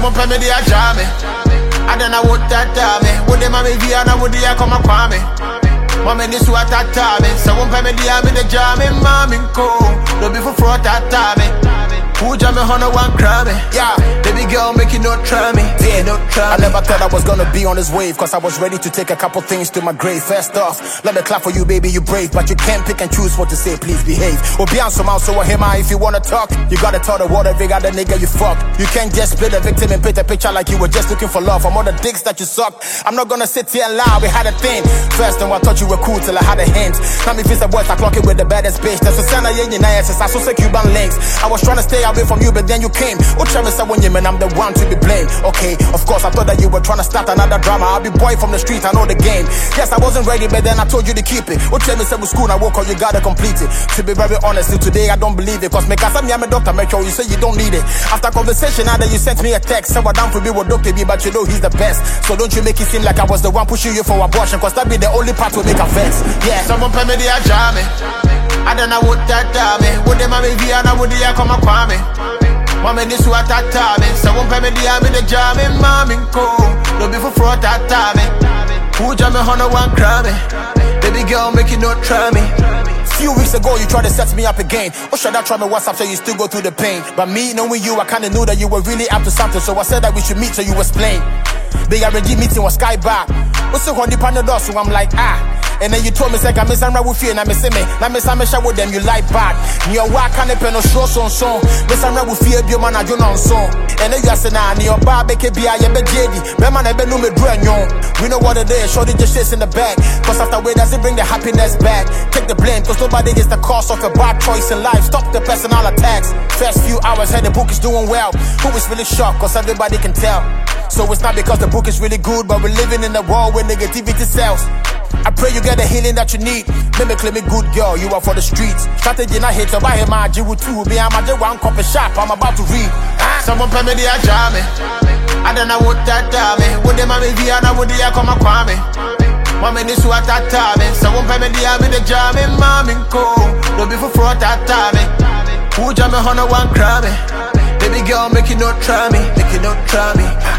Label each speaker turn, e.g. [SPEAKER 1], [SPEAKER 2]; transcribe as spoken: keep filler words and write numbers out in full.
[SPEAKER 1] Someone pay me the ajame. I don't know what that me. Would the mommy be and I would the come a kwame. Mommy this what that me. Someone pay me the ame the jamming, mommy ko. No be for fraud that me. Who jam me on one crummy? Yeah, baby girl, make you not try me. Yeah, not try
[SPEAKER 2] I never thought I was gonna be on this wave, cause I was ready to take a couple things to my grave. First off, let me clap for you, baby, you brave. But you can't pick and choose what to say, please behave. Or be on some out, so I hear my if you wanna talk. You gotta tell the world every other nigga you fuck. You can't just play the victim and paint a picture like you were just looking for love from all the dicks that you suck. I'm not gonna sit here and lie, we had a thing. First time I thought you were cool till I had a hint. Now me feel the boys I clock it with the baddest bitch. That's a sign of you, I so say Cuban links. I was trying to stay away from you, but then you came. Oh, Travis said when you man, I'm the one to be blamed. Okay, of course, I thought that you were trying to start another drama. I'll be boy from the street, I know the game. Yes, I wasn't ready, but then I told you to keep it. Oh, Travis said with school, I woke up, you gotta complete it. To be very honest, till today, I don't believe it. Cause me, cause I'm a doctor, make sure you say you don't need it. After conversation, either you sent me a text, say what down for me with Doctor B, but you know he's the best. So don't you make it seem like I was the one pushing you for abortion, cause that be the only part will make a fence. Yeah.
[SPEAKER 1] Someone pay me the ajame. I don't know what that me. Would the mommy be and I would the come a kwame. Mommy this what that me. Someone pay me the ame the jamming, mommy ko. No be for fraud that me. Who jam me on one crummy? Baby girl, make you not try me.
[SPEAKER 2] Few weeks ago, you tried to set me up again. Or should I try my WhatsApp so you still go through the pain? But me knowing you, I kinda knew that you were really up to something. So I said that we should meet so you explain. The R G meeting was sky back. Also on the panel, so I'm like, ah. And then you told me, say, I miss I'm with you, and I miss me. Now, miss I'm with them, you like bad. Your work can't pen no show son song. Miss I'm with you, your man, I don't know song. And then you say, nah, your barbecue, I am a J D. Man, I bet no me brand new. We know what it is, shorty just shits in the back. Cause after way, does it bring the happiness back? Take the blame, cause nobody gets the cost of a bad choice in life. Stop the personal attacks. First few hours, hey, the book is doing well. Who is really shocked, cause everybody can tell. So it's not because the book is really good, but we're living in a world where negativity sells. I pray you get the healing that you need. Let me claim me good girl, you are for the streets. Strategy not hate, so I hear my G with two. Me, I'm a J one copy shop, I'm about to read.
[SPEAKER 1] Ah. Someone pay me the ajame. I don't know what that me. Would the mommy be and I would the come a kwame. Mommy this what that me. Someone pay me the ame the jamming, mommy ko. No be for fraud that me. Who jam me on one crummy? Baby girl, make you not try me, make you not try me.